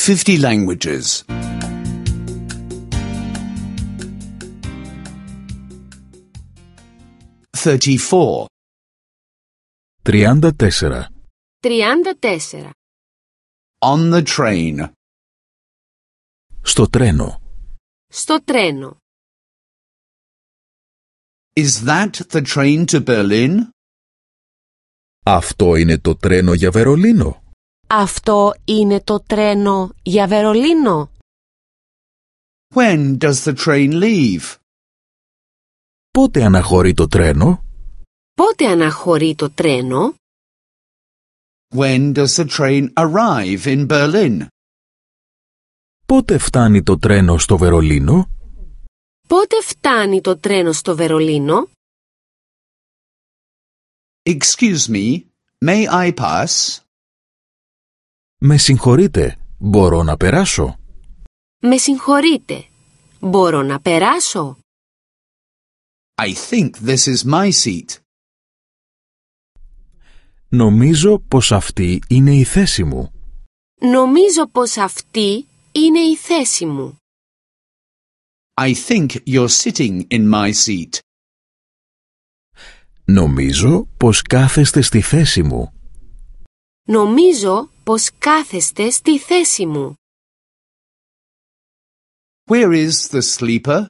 50 languages. 34. 34. 34. On the train. Στο τρένο. Στο τρένο. Is that the train to Berlin? Αυτό είναι το τρένο για Βερολίνο. Αυτό είναι το τρένο για Βερολίνο. When does the train leave? Πότε αναχωρεί το τρένο? Πότε αναχωρεί το τρένο? When does the train arrive in Berlin? Πότε φτάνει το τρένο στο Βερολίνο? Πότε φτάνει το τρένο στο Βερολίνο? Excuse me, may I pass? Με συγχωρείτε, μπορώ να περάσω? Με συγχωρείτε, μπορώ να περάσω? I think this is my seat. Νομίζω πως αυτή είναι η θέση μου. Νομίζω πως αυτή είναι η θέση μου. I think you're sitting in my seat. Νομίζω πως κάθεστε στη θέση μου. Νομίζω πως κάθεστε στη θέση μου. Where is the sleeper?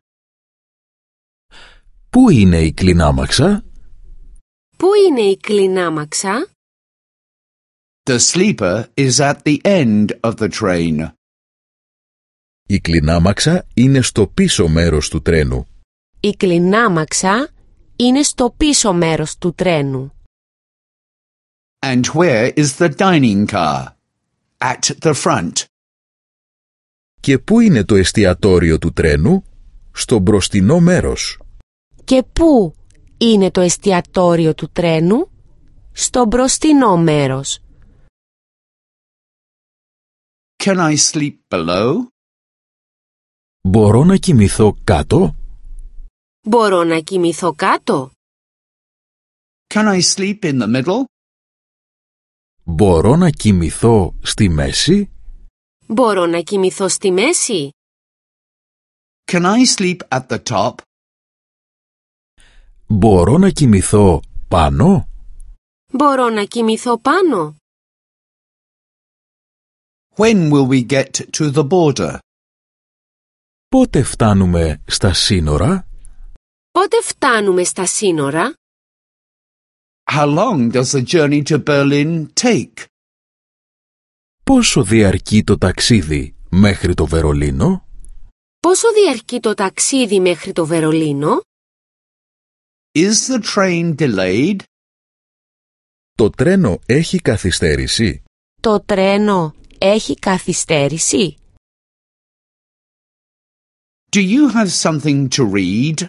Πού είναι η κλινάμαξα? Πού είναι η κλινάμαξα? The sleeper is at the end of the train. Η κλινάμαξα είναι στο πίσω μέρος του τρένου. Η κλινάμαξα είναι στο πίσω μέρος του τρένου. And where is the dining car? At the front. Και πού είναι το εστιατόριο του τρένου? Στο μπροστινό μέρος. Και πού είναι το εστιατόριο του τρένου? Στο μπροστινό μέρος. Can I sleep below? Μπορώ να κοιμηθώ κάτω? Μπορώ να κοιμηθώ κάτω? Can I sleep in the middle? Μπορώ να κοιμηθώ στη μέση? Μπορώ να κοιμηθώ στη μέση? Can I sleep at the top? Μπορώ να κοιμηθώ πάνω? Μπορώ να κοιμηθώ πάνω? When will we get to the border? Πότε φτάνουμε στα σύνορα? Πότε φτάνουμε στα σύνορα? How long does the journey to Berlin take? Πόσο διαρκεί το ταξίδι μέχρι το Βερολίνο? Πόσο διαρκεί το ταξίδι μέχρι το Βερολίνο? Is the train delayed? Το τρένο έχει καθυστέρηση? Το τρένο έχει καθυστέρηση? Do you have something to read?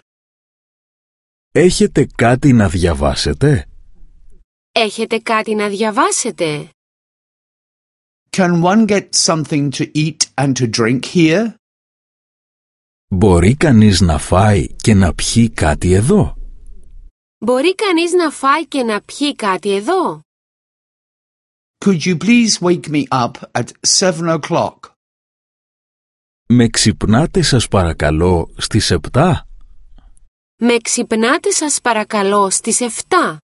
Έχετε κάτι να διαβάσετε? Έχετε κάτι να διαβάσετε? Can one get something to eat and to drink here? Μπορεί κανείς να φάει και να πιει κάτι εδώ? Μπορεί κανείς να φάει και να πιει κάτι εδώ? Could you please wake me up at 7 o'clock? Με ξυπνάτε σας παρακαλώ στις 7? Με ξυπνάτε σας παρακαλώ στις 7?